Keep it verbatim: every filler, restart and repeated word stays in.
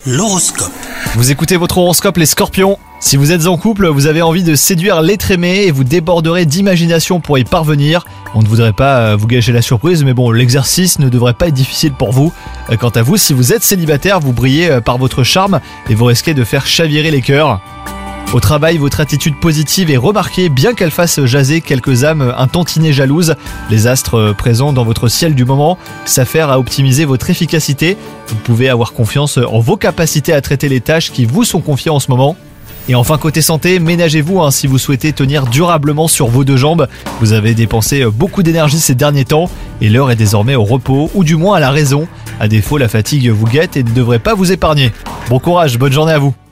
L'horoscope. Vous écoutez votre horoscope les scorpions. Si vous êtes en couple, vous avez envie de séduire l'être aimé et vous déborderez d'imagination pour y parvenir. On ne voudrait pas vous gâcher la surprise, mais bon, l'exercice ne devrait pas être difficile pour vous. Quant à vous, si vous êtes célibataire, vous brillez par votre charme et vous risquez de faire chavirer les cœurs. Au travail, votre attitude positive est remarquée, bien qu'elle fasse jaser quelques âmes un tantinet jalouses. Les astres présents dans votre ciel du moment s'affairent à optimiser votre efficacité. Vous pouvez avoir confiance en vos capacités à traiter les tâches qui vous sont confiées en ce moment. Et enfin, côté santé, ménagez-vous hein, si vous souhaitez tenir durablement sur vos deux jambes. Vous avez dépensé beaucoup d'énergie ces derniers temps et l'heure est désormais au repos, ou du moins à la raison. À défaut, la fatigue vous guette et ne devrait pas vous épargner. Bon courage, bonne journée à vous.